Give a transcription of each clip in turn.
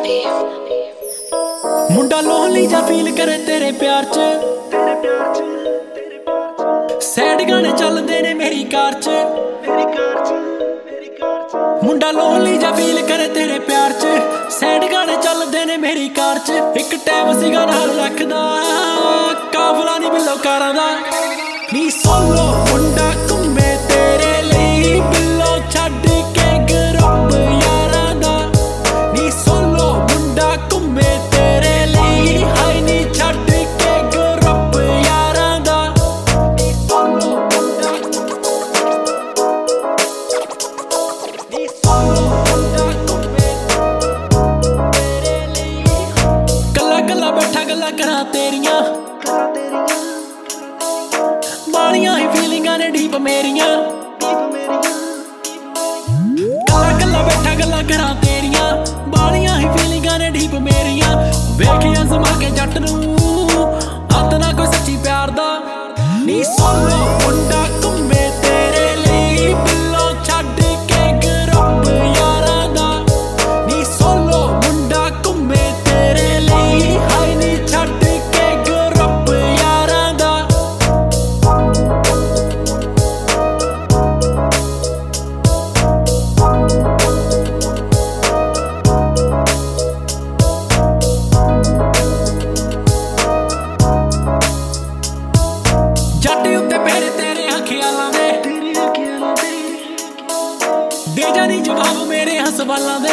मुंडा lonely जा feel करे तेरे प्यार च, सैड गाने चलदे ने मेरी कार च। मुंडा लोनली जा फील करे तेरे प्यार च, सैड गाने चलदे ने मेरी कार च। एक टाइम सीगा नाल रखदा काफला नी बिल्लो कारां दा, नी सोलो मुंडा घुम्मे तेरे लई बिल्लो छड्ड के ग्रुप यारां दा। नी सोलो मुंडा घुम्मे तेरे लई हाय नी छड्ड के ग्रुप यारां दा। नी सोलो मुंडा, नी सोलो मुंडा घुम्मे तेरे लई। कल्ला कल्ला बैठा गल्लां करां तेरियां, बालियां ही फीलिंगां ने डीप मेरियां। कल्ला कल्ला बैठा गल्लां करां तेरियां, बालियां ही फीलिंगां ने डीप मेरियां। वेखिया जमा के जट नूं हत्थ ना कोई सच्ची प्यार दा। नी सोलो मुंडा घुम्मे तेरे लई बिल्लो छड्ड के ग्रुप यारां दा। नी सोलो मुंडा घुम्मे तेरे लई हाय नी छड्ड के ग्रुप यारां दा। जट उत्ते पैरे तेरे ख्यालां दे, दे जानी जवाब मेरे सवालां दे।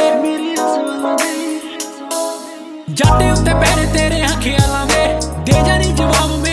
जट उत्ते पैरे तेरे ख्यालां दे, दे जानी जवाब